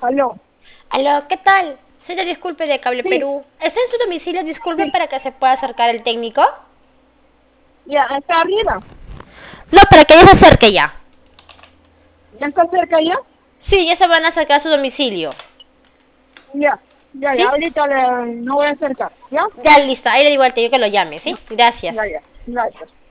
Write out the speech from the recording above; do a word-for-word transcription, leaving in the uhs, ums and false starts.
Aló. Aló, ¿qué tal? Soy la Disculpe de Cable Sí, Perú. ¿Está en su domicilio? Disculpe sí. para que se pueda acercar el técnico. Ya, está arriba. No, para que ya se acerque ya. ¿Ya está cerca ya? Sí, ya se van a acercar a su domicilio. Ya, ya, ya. ¿Sí? Ahorita le, no voy a acercar. ¿Ya? Ya listo, ahí le digo al técnico que lo llame, ¿sí? Ya, Gracias. ya, ya. Gracias.